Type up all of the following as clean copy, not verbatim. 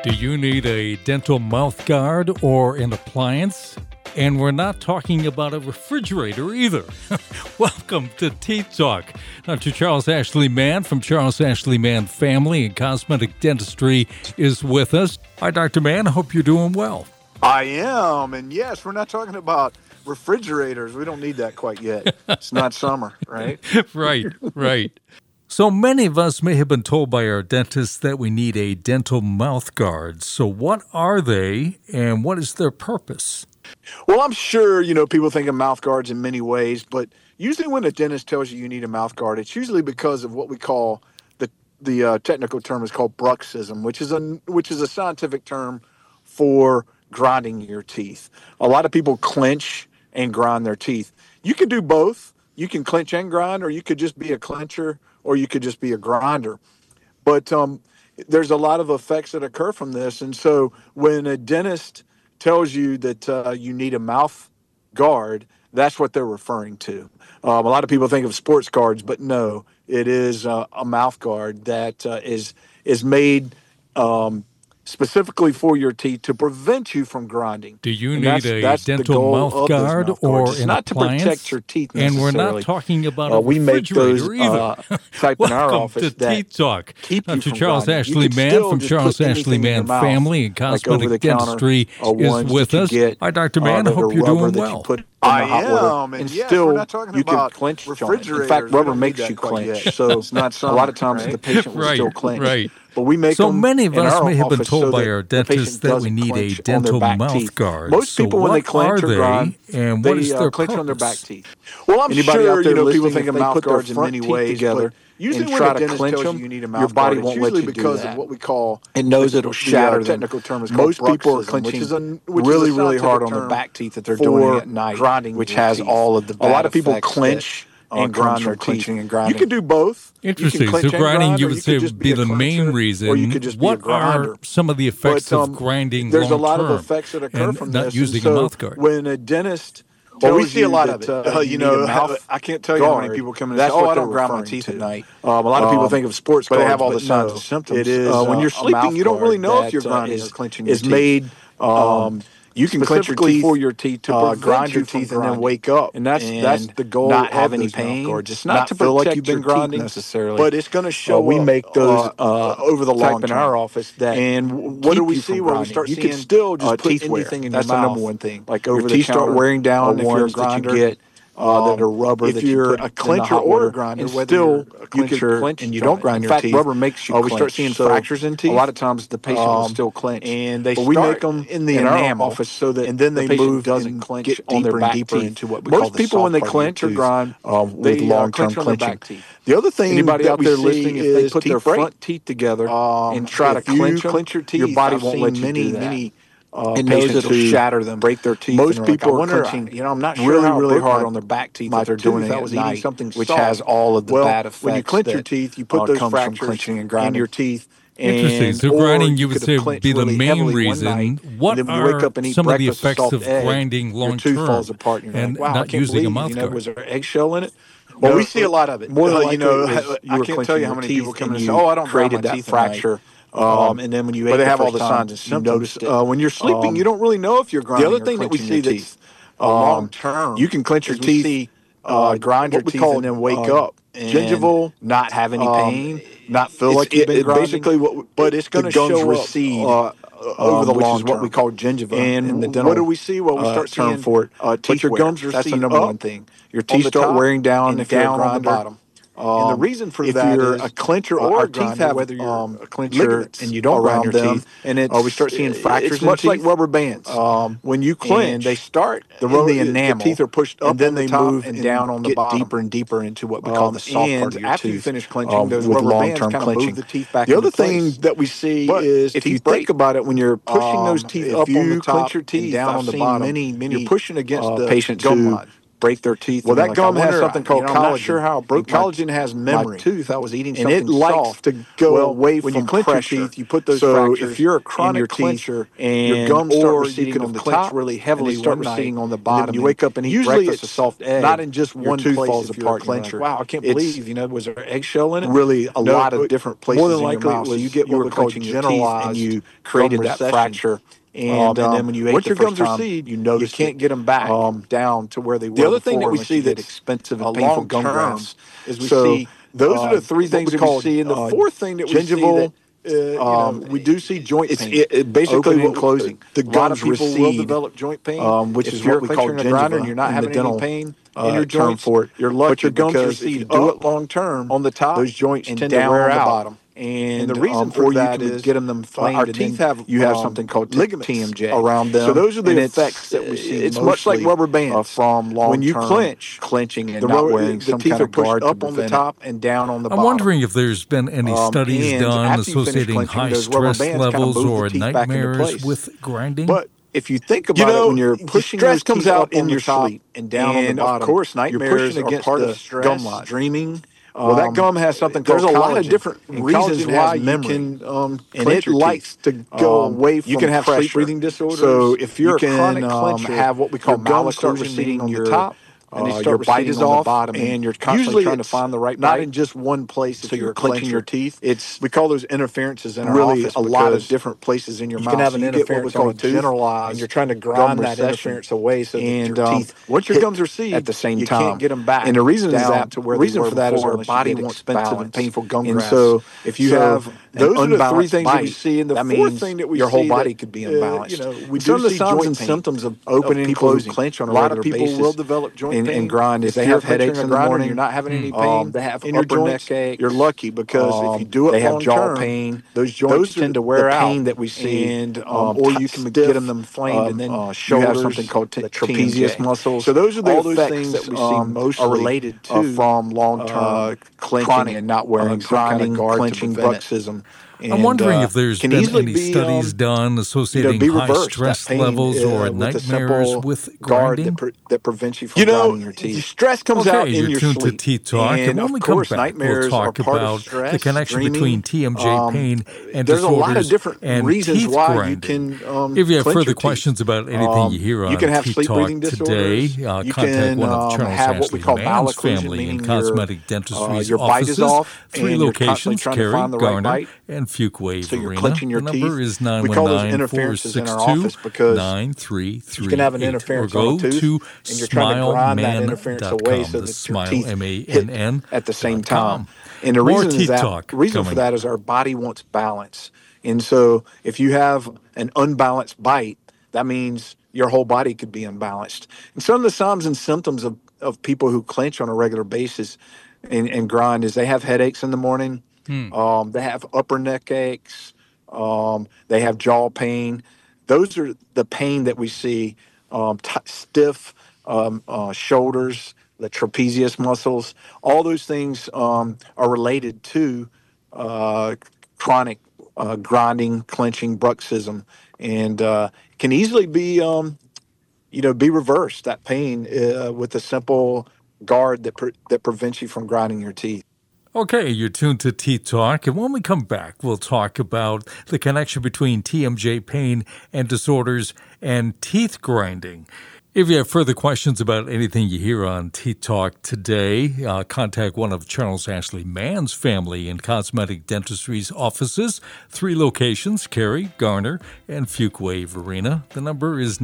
Do you need a dental mouth guard or an appliance? And we're not talking about a refrigerator either. Welcome to Teeth Talk. Dr. Charles Ashley Mann from Charles Ashley Mann Family and Cosmetic Dentistry is with us. Hi, Dr. Mann. I hope you're doing well. I am. And yes, we're not talking about refrigerators. We don't need that quite yet. It's not summer, right? Right. So many of us may have been told by our dentists that we need a dental mouth guard. So what are they and what is their purpose? Well, I'm sure, people think of mouth guards in many ways, but usually when a dentist tells you need a mouth guard, it's usually because of what we call the technical term is called bruxism, which is a scientific term for grinding your teeth. A lot of people clench and grind their teeth. You can do both. You can clench and grind, or you could just be a clencher, or you could just be a grinder. But there's a lot of effects that occur from this. And so when a dentist tells you that you need a mouth guard, that's what they're referring to. A lot of people think of sports guards, but no, it is a mouth guard that is made specifically for your teeth to prevent you from grinding. Do you need a dental mouth guard or an not appliance? To protect your teeth necessarily. And we're not talking about a we make those refrigerator either. type in our office Welcome to that Teeth Talk. Keep you Dr. from Charles grinding. Ashley Mann from just Charles put Ashley anything in Mann your mouth, Family and Cosmetic Dentistry is with us. Hi, Dr. Mann. I hope you're doing well. I am, and yes, still, we're not talking about clench refrigerators. In fact, rubber makes you clench, so it's not a lot of times the patient will still clench. Right. But we make so them many of us may have been told by so our dentists that we need a dental mouth guard. Most people, when they clench or grind, and what is their clench purpose? on their back teeth. Well, I'm sure people think of mouth guards in many ways together. Usually, when a dentist tells you need a mouth guard, your body won't let you do that. Because of what we call it knows it'll shatter. The technical term is called bruxism. Most people are clenching really hard on their back teeth that they're doing at night, which has all of the bad effects. A lot of people clench and grind their teeth. You can do both. Interesting. So grinding, you would say, would be the main reason. Or you could just be a grinder. Are some of the effects of grinding there's a lot long-term of effects that occur from not this. using a mouth guard? When a dentist we see a lot of it. I can't tell you how many people come in and say, I don't grind my teeth at night. A lot of people think of sports guards, but they have all the signs and symptoms. It is when you're sleeping, you don't really know if you're grinding or clenching your teeth. It's made you can clench your teeth for your teeth to grind your teeth and then wake up, and that's the goal. Not have any pain. It's not to feel like you've been grinding necessarily, but it's going to show. We make those over the long term in our office. And what do we see? Well, we start seeing you can still just put anything in your mouth. That's the number one thing. Like over the teeth start wearing down. If you're a grinder, that you get. That are rubber. If you're a clencher or a grinder, whether a clencher and you don't grind your teeth, rubber makes you clench. We start seeing fractures in teeth. A lot of times the patient will still clench, and we make them in the enamel office so that and then the patient doesn't clench get on their back deeper into what we call the soft part. Most people when they clench or grind with long-term clenching. The other thing anybody out there listening, if they put their front teeth together and try to clench your teeth, your body won't let you do that. It knows it'll shatter them, break their teeth. Most people are clenching, I'm not sure really hard on their back teeth that they're doing it at night, which has all of the bad effects. When you clench your teeth, you put those fractures in your teeth. Interesting. So grinding, you would say, would be the main reason. What are some of the effects of grinding long-term and not using a mouth guard? Was there eggshell in it? Well, we see a lot of it. More than I can't tell you how many people come in and say, I don't grind my teeth fracture. And then when you ate, they have all the signs and symptoms. When you're sleeping, you don't really know if you're grinding. The other thing that we see that's long term, you can clench your teeth, grind your teeth, and then wake up. Gingival, not have any pain, not feel like you've been grinding. Basically, but it's going to show recede over the long term. Which is what we call gingiva. And the dental, what do we see? Well, we start seeing for teeth. Your gums recede. That's the number one thing. Your teeth start wearing down if you're a grinder. On the bottom. And the reason for that is, if you're a clencher or a grinder, whether you're a clencher and you don't grind your teeth, and we start seeing fractures. It's much like rubber bands. When you clench, they start in the enamel. The teeth are pushed up, and then they move and down on the bottom, deeper and deeper into what we call the soft part of your after tooth. You finish clenching, those rubber bands kind of move the teeth back. The other thing that we see is, if you think about it, when you're pushing those teeth up on the top and down on the bottom, you're pushing against the patient's gum line. break their teeth. Well, that gum has something called collagen. I'm not sure how it broke. Collagen has memory. My tooth. I was eating something and it likes soft to go away when from you clench pressure. your teeth. You put those so fractures if you're a in chronic your clencher teeth, and your gums start receding you can on the clench top really heavily, and they start one receding night, on the bottom. You wake up and eat usually breakfast, it's a soft egg, not in just one tooth place. falls If apart. You're a clencher, like, wow, I can't believe. Was there eggshell in it? Really, a lot of different places. More than in likely, your mouth. it was, so you get what we call generalized, and you created that recession. fracture. And then when you ate once the your first gums time, recede, you notice you can't get them back down to where they were. The other thing that we unless see you get that's expensive a and painful long gum term grafts is we so see those are the three things that we see. And the fourth thing that we gingival, see that we do see joint pain. It basically opening and closing. The A lot of gums people recede, will develop joint pain, which if is you're what we call clenching a grinder gingiva and you're not in having the dental any pain in your term joints. for it. You're lucky but your gums because recede if you do up it long term on the top, those joints and tend down to wear on the out. bottom. And the reason for or that you can is get them inflamed. Our teeth have you have something called ligaments TMJ around them. So those are the effects that we see. It's much like rubber bands from long-term when you clench, clenching and the not wearing the some teeth kind are of pushed guard up to on the prevent top and down on the I'm bottom. wondering if there's been any studies and done after you finish associating clenching, high those rubber stress bands kind of levels move the or teeth back into nightmares place. with grinding. But if you think about it, when you're pushing stress those comes teeth out up in on your the top sleep and down on the bottom, of course, you're nightmares pushing are against part the of stress, gum line. dreaming. Well, that gum has something called There's a lot of collagen, different and reasons collagen why has you memory, can and clench it your likes teeth. to go away from You can have pressure. sleep breathing disorders. So if you're you a chronic can clencher, have what we call your gums start malocclusion, receding meaning on the your top, and they start your bite receding is on the off, bottom, and you're constantly usually trying to it's find the right not bite. in just one place. So If you're you're clenching clencher, your teeth. we call those interferences in our really office a lot of because different places in your you mouth. can have So an you get what we interference call on a tooth, generalized and you're trying to gum grind that recession. interference away so that And your teeth, once your gums recede at the same you time, can't get them back. And the reason down is that to where reason they were for that is before, our unless you body get wants expensive balance. and painful gum And grafts. so if you have those are the three things bite, that we see, and the that fourth means thing that we your see whole body that, could be imbalanced. we Some do of the see signs joint and pain. symptoms of Opening and people who closing. clench on a lot regular of people basis will develop joint pain and grind is if they you're have headaches in the grinder and morning. you're not having any pain. They have in your upper joints. neck aches. You're lucky because if you do it they have long jaw term, pain. those joints tend to wear the out. pain that we see, and or you can get them inflamed, and then you have something called the trapezius TMJ. muscles. So those are the all those effects things that we see mostly are related to from long-term clenching and not wearing some kind of guard clenching to prevent bruxism. I'm wondering if there's can been easily any be, studies done associating be high reversed. stress That pain, levels or with a nightmares simple with guard grinding. that prevents you from grinding your teeth. Stress comes out in you're your tuned sleep. to Teeth Talk, and when we come back, we'll nightmares talk are part about of stress, the connection dreaming. between TMJ pain and There's a disorders lot of different and reasons teeth why grinding. you can If you have clench further your questions teeth. about anything you hear on you can have Teeth sleep Talk breathing today, disorders. You contact can one of Charles have what we Ashley call Mann's malocclusion, family in meaning Cosmetic Dentistry's your bite offices, is off, 3 and you're constantly locations, trying to Cary, find the right Garner, bite. and Fuquay, So you're Verena. clenching your The number teeth. is We call those interferences in our office because 919-462-9338. you can have an interference or go on a tooth, to and you're trying to grind that interference away smileman.com. so The that your Smile, teeth hit MANN. at the same .com. time. And the More reason Teeth is Talk for that is our body wants balance. And so if you have an unbalanced bite, that means your whole body could be unbalanced. And some of the signs and symptoms of people who clench on a regular basis and grind is they have headaches in the morning. They have upper neck aches. They have jaw pain. Those are the pain that we see. Stiff shoulders, the trapezius muscles. All those things are related to chronic grinding, clenching, bruxism, and can easily be be reversed. That pain with a simple guard that prevents you from grinding your teeth. Okay, you're tuned to Teeth Talk, and when we come back, we'll talk about the connection between TMJ pain and disorders and teeth grinding. If you have further questions about anything you hear on Teeth Talk today, contact one of Charles Ashley Mann's family in Cosmetic Dentistry's offices, 3 locations, Cary, Garner, and Fuquay, Verena. The number is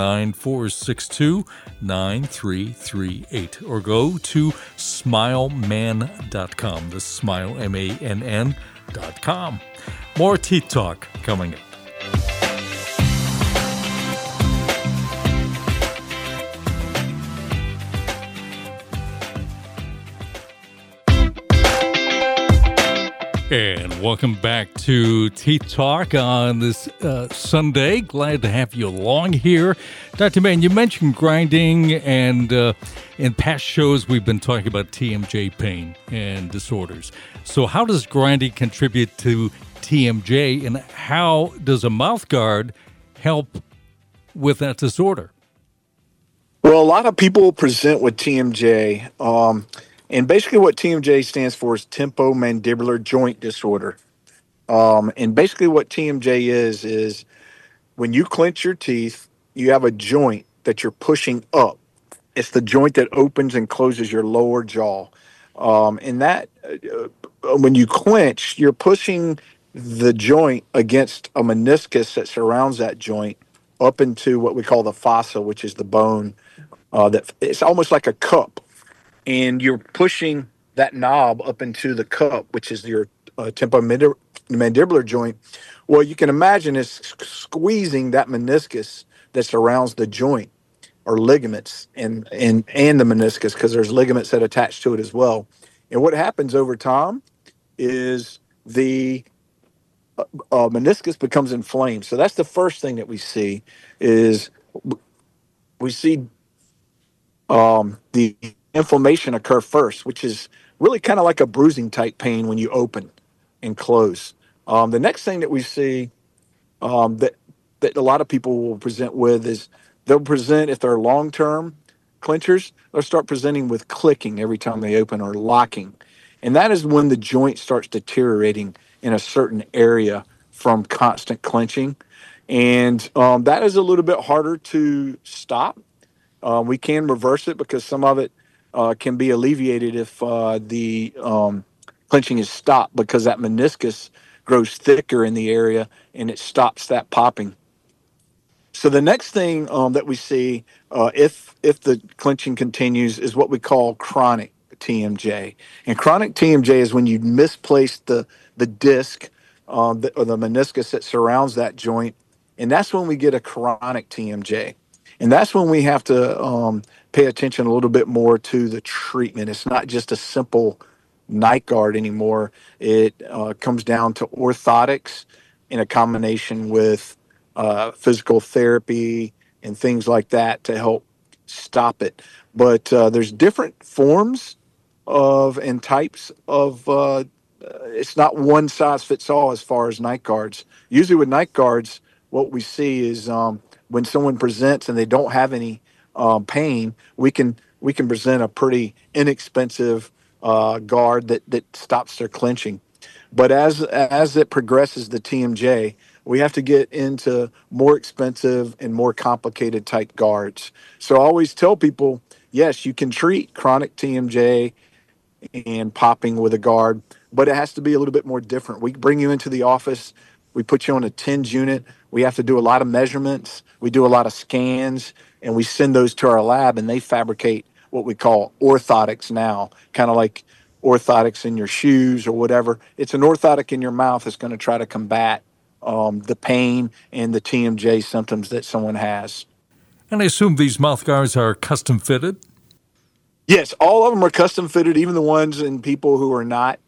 919-462-9338, or go to smileman.com, the Smile, MANN.com. More Teeth Talk coming up. And welcome back to Teeth Talk on this Sunday. Glad to have you along here. Dr. Mann, you mentioned grinding, and in past shows we've been talking about TMJ pain and disorders. So how does grinding contribute to TMJ, and how does a mouth guard help with that disorder? Well, a lot of people present with TMJ, and basically what TMJ stands for is temporomandibular joint disorder. And basically what TMJ is when you clench your teeth, you have a joint that you're pushing up. It's the joint that opens and closes your lower jaw. And that, when you clench, you're pushing the joint against a meniscus that surrounds that joint up into what we call the fossa, which is the bone. That it's almost like a cup, and you're pushing that knob up into the cup, which is your temporomandibular joint. Well, you can imagine it's squeezing that meniscus that surrounds the joint, or ligaments, and the meniscus, because there's ligaments that attach to it as well. And what happens over time is the meniscus becomes inflamed. So that's the first thing that we see is we see the inflammation occur first, which is really kind of like a bruising type pain when you open and close. The next thing that we see that a lot of people will present with is they'll present, if they're long-term clenchers, they'll start presenting with clicking every time they open, or locking. And that is when the joint starts deteriorating in a certain area from constant clenching. And that is a little bit harder to stop. We can reverse it because some of it can be alleviated if the clenching is stopped, because that meniscus grows thicker in the area and it stops that popping. So the next thing that we see, if the clenching continues, is what we call chronic TMJ. And chronic TMJ is when you misplace the disc or the meniscus that surrounds that joint, and that's when we get a chronic TMJ. And that's when we have to pay attention a little bit more to the treatment. It's not just a simple night guard anymore. It comes down to orthotics in a combination with physical therapy and things like that to help stop it. But there's different forms of and types of. It's not one size fits all as far as night guards. Usually with night guards, what we see is when someone presents and they don't have any pain, we can present a pretty inexpensive guard that stops their clenching. But as it progresses, the TMJ, we have to get into more expensive and more complicated type guards. So I always tell people, yes, you can treat chronic TMJ and popping with a guard, but it has to be a little bit more different. We bring you into the office, we put you on a TENS unit, we have to do a lot of measurements, we do a lot of scans, and we send those to our lab, and they fabricate what we call orthotics now, kind of like orthotics in your shoes or whatever. It's an orthotic in your mouth that's going to try to combat the pain and the TMJ symptoms that someone has. And I assume these mouth guards are custom fitted? Yes, all of them are custom fitted, even the ones in people who are not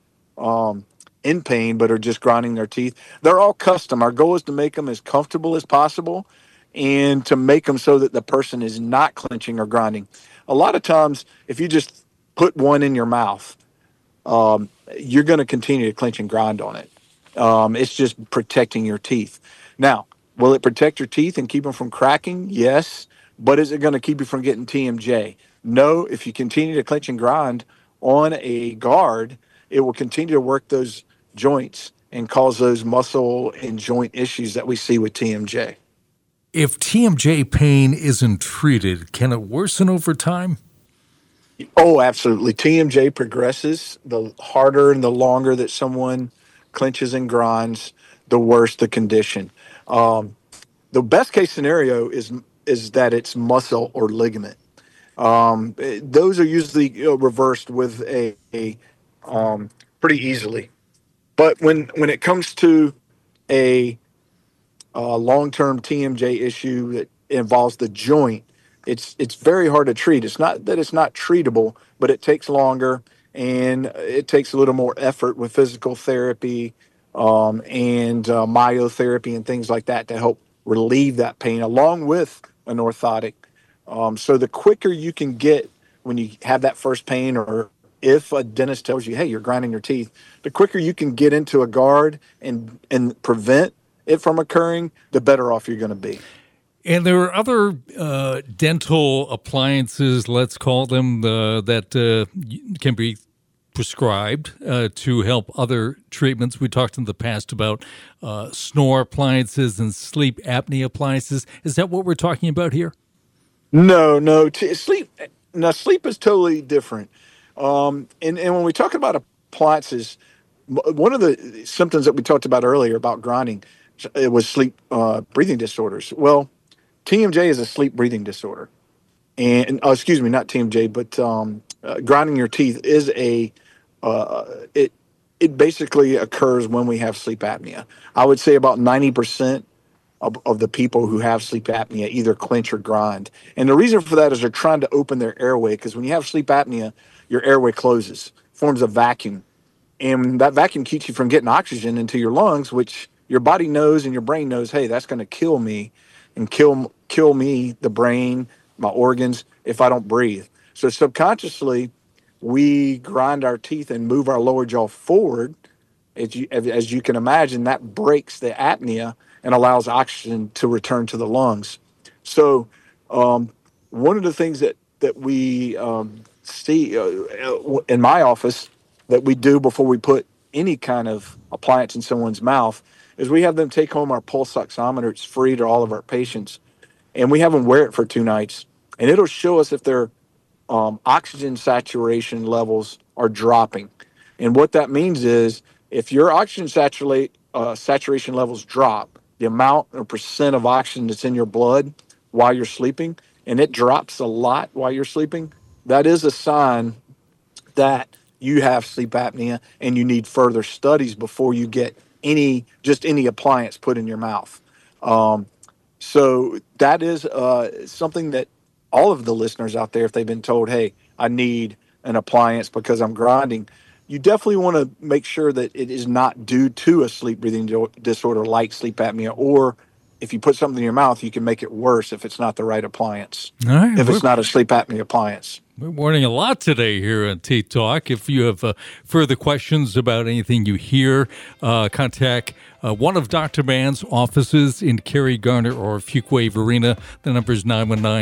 in pain but are just grinding their teeth. They're all custom. Our goal is to make them as comfortable as possible and to make them so that the person is not clenching or grinding. A lot of times, if you just put one in your mouth, you're going to continue to clench and grind on it. It's just protecting your teeth. Now, will it protect your teeth and keep them from cracking? Yes. But is it going to keep you from getting TMJ? No. If you continue to clench and grind on a guard, it will continue to work those joints and cause those muscle and joint issues that we see with TMJ. If TMJ pain isn't treated, can it worsen over time? Oh, absolutely. TMJ progresses. The harder and the longer that someone clenches and grinds, the worse the condition. The best case scenario is that it's muscle or ligament. Those are usually reversed with a pretty easily. But when it comes to a long-term TMJ issue that involves the joint, it's very hard to treat. It's not that it's not treatable, but it takes longer and it takes a little more effort with physical therapy and myotherapy and things like that to help relieve that pain along with an orthotic. So the quicker you can get when you have that first pain, or if a dentist tells you, hey, you're grinding your teeth, the quicker you can get into a guard and prevent it from occurring, the better off you're going to be. And there are other dental appliances, let's call them, that can be prescribed to help other treatments. We talked in the past about snore appliances and sleep apnea appliances. Is that what we're talking about here? No. Sleep is totally different. And when we talk about appliances, one of the symptoms that we talked about earlier about grinding, it was sleep breathing disorders. Well, TMJ is a sleep breathing disorder, and excuse me, not TMJ, but grinding your teeth is it basically occurs when we have sleep apnea. I would say about 90% of the people who have sleep apnea either clench or grind, and the reason for that is they're trying to open their airway, because when you have sleep apnea, your airway closes, forms a vacuum, and that vacuum keeps you from getting oxygen into your lungs, which your body knows and your brain knows, hey, that's going to kill me and kill me, the brain, my organs, if I don't breathe. So subconsciously, we grind our teeth and move our lower jaw forward. As you can imagine, that breaks the apnea and allows oxygen to return to the lungs. So one of the things that we see in my office that we do before we put any kind of appliance in someone's mouth is we have them take home our pulse oximeter. It's free to all of our patients. And we have them wear it for 2 nights. And it'll show us if their oxygen saturation levels are dropping. And what that means is if your oxygen saturation levels drop, the amount or percent of oxygen that's in your blood while you're sleeping, and it drops a lot while you're sleeping, that is a sign that you have sleep apnea and you need further studies before you get any appliance put in your mouth. So that is something that all of the listeners out there, if they've been told, hey, I need an appliance because I'm grinding, you definitely want to make sure that it is not due to a sleep breathing disorder like sleep apnea, or if you put something in your mouth, you can make it worse if it's not the right appliance, if it's not a sleep apnea appliance. We're learning a lot today here on Teeth Talk. If you have further questions about anything you hear, contact one of Dr. Mann's offices in Cary, Garner, or Fuquay Varina. The number is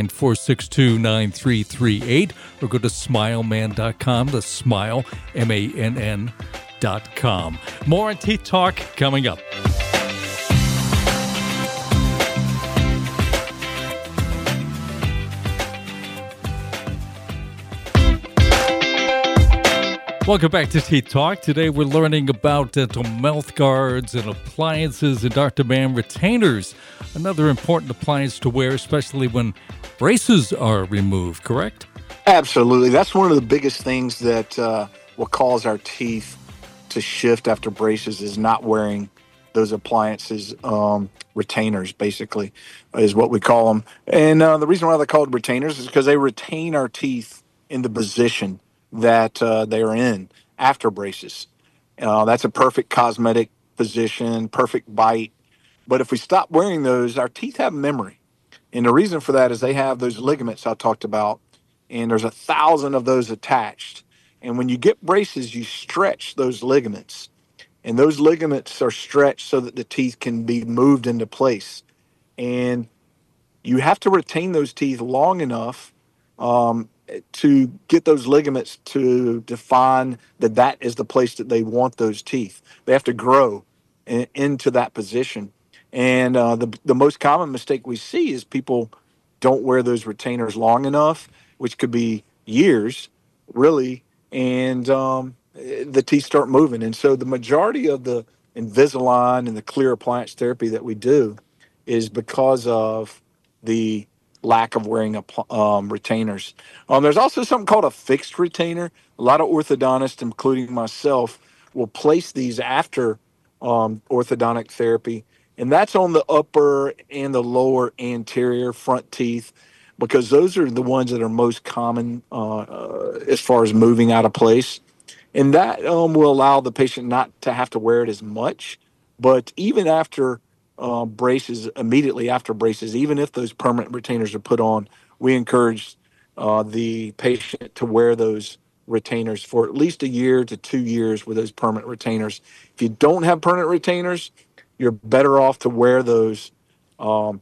919-462-9338, or go to smileman.com, the smile, MANN.com. More on Teeth Talk coming up. Welcome back to Teeth Talk. Today we're learning about dental mouth guards and appliances and Dr. Mann retainers, another important appliance to wear, especially when braces are removed, correct? Absolutely. That's one of the biggest things that will cause our teeth to shift after braces is not wearing those appliances. Retainers, basically, is what we call them. And the reason why they're called retainers is because they retain our teeth in the position that they are in after braces. That's a perfect cosmetic position, perfect bite. But if we stop wearing those, our teeth have memory. And the reason for that is they have those ligaments I talked about, and there's 1,000 of those attached. And when you get braces, you stretch those ligaments. And those ligaments are stretched so that the teeth can be moved into place. And you have to retain those teeth long enough to get those ligaments to define that is the place that they want those teeth. They have to grow into that position. And the most common mistake we see is people don't wear those retainers long enough, which could be years, really, and the teeth start moving. And so the majority of the Invisalign and the clear appliance therapy that we do is because of the lack of wearing retainers. There's also something called a fixed retainer. A lot of orthodontists, including myself, will place these after orthodontic therapy, and that's on the upper and the lower anterior front teeth, because those are the ones that are most common as far as moving out of place. And that will allow the patient not to have to wear it as much. But even after braces, immediately after braces, even if those permanent retainers are put on, we encourage the patient to wear those retainers for at least 1 year to 2 years with those permanent retainers. If you don't have permanent retainers, you're better off to wear those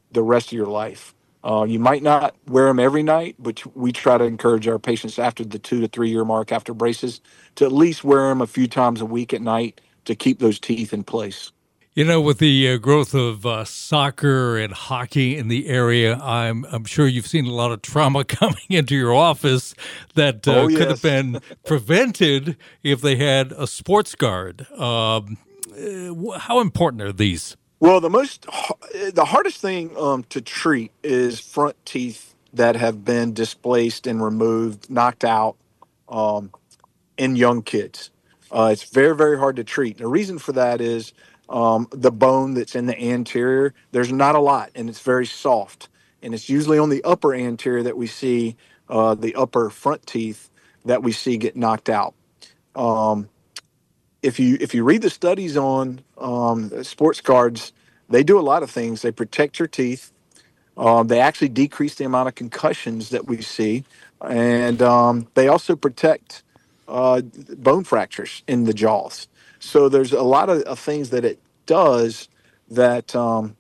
the rest of your life. You might not wear them every night, but we try to encourage our patients after the 2 to 3 year mark after braces to at least wear them a few times a week at night to keep those teeth in place. You know, with the growth of soccer and hockey in the area, I'm sure you've seen a lot of trauma coming into your office that could have been prevented if they had a sports guard. How important are these? Well, the hardest thing to treat is front teeth that have been displaced and removed, knocked out in young kids. It's very, very hard to treat. The reason for that is the bone that's in the anterior, there's not a lot, and it's very soft. And it's usually on the upper anterior that we see the upper front teeth that we see get knocked out. If you read the studies on sports guards, they do a lot of things. They protect your teeth. They actually decrease the amount of concussions that we see, and they also protect bone fractures in the jaws. So there's a lot of things that it does that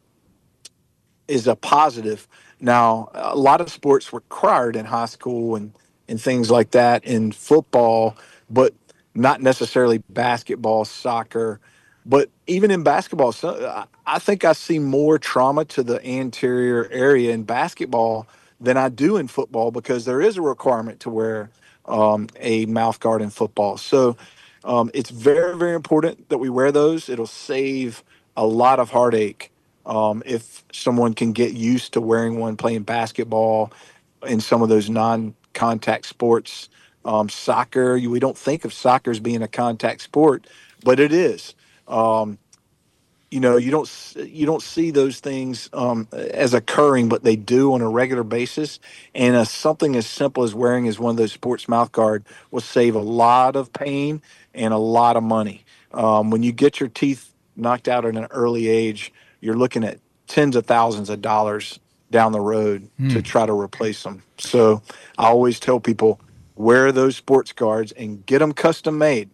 is a positive. Now, a lot of sports were required in high school and things like that in football, but not necessarily basketball, soccer. But even in basketball, I think I see more trauma to the anterior area in basketball than I do in football because there is a requirement to wear a mouth guard in football. So it's very, very important that we wear those. It'll save a lot of heartache if someone can get used to wearing one playing basketball in some of those non-contact sports. Soccer, we don't think of soccer as being a contact sport, but it is. You don't see those things as occurring, but they do on a regular basis. And something as simple as wearing as one of those sports mouth guard will save a lot of pain and a lot of money. When you get your teeth knocked out at an early age, you're looking at tens of thousands of dollars down the road to try to replace them. So I always tell people, wear those sports guards and get them custom made.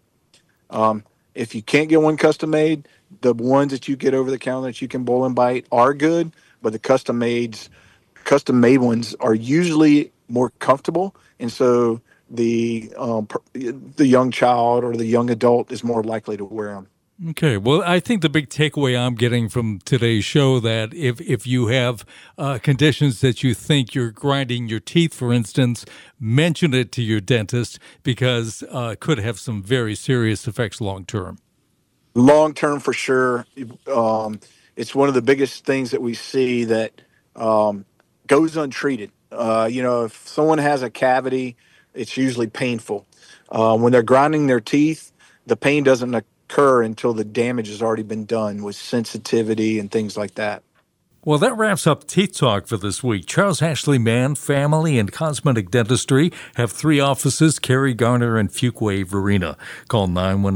If you can't get one custom made, the ones that you get over the counter that you can bowl and bite are good, but the custom made ones are usually more comfortable, and so the young child or the young adult is more likely to wear them. Okay, well, I think the big takeaway I'm getting from today's show that if you have conditions that you think you're grinding your teeth, for instance, mention it to your dentist because it could have some very serious effects long term. Long term, for sure. It's one of the biggest things that we see that goes untreated. If someone has a cavity, it's usually painful. When they're grinding their teeth, the pain doesn't occur until the damage has already been done with sensitivity and things like that. Well, that wraps up Teeth Talk for this week. Charles Ashley Mann Family and Cosmetic Dentistry have 3 offices, Cary, Garner, and Fuquay, Varina. Call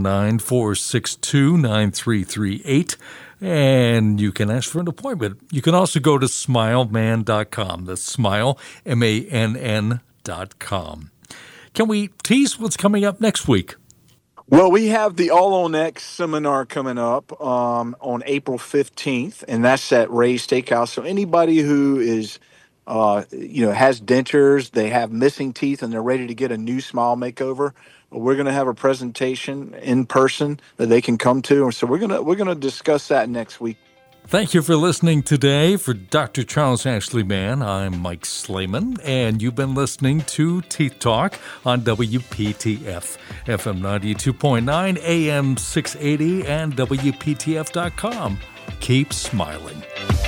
919-462-9338, and you can ask for an appointment. You can also go to smilemann.com. That's smile, MANN.com. Can we tease what's coming up next week? Well, we have the All on X seminar coming up on April 15th, and that's at Ray's Steakhouse. So anybody who is, has dentures, they have missing teeth, and they're ready to get a new smile makeover, we're going to have a presentation in person that they can come to. So we're going to discuss that next week. Thank you for listening today. For Dr. Charles Ashley Mann, I'm Mike Slayman, and you've been listening to Teeth Talk on WPTF, FM 92.9, AM 680, and WPTF.com. Keep smiling.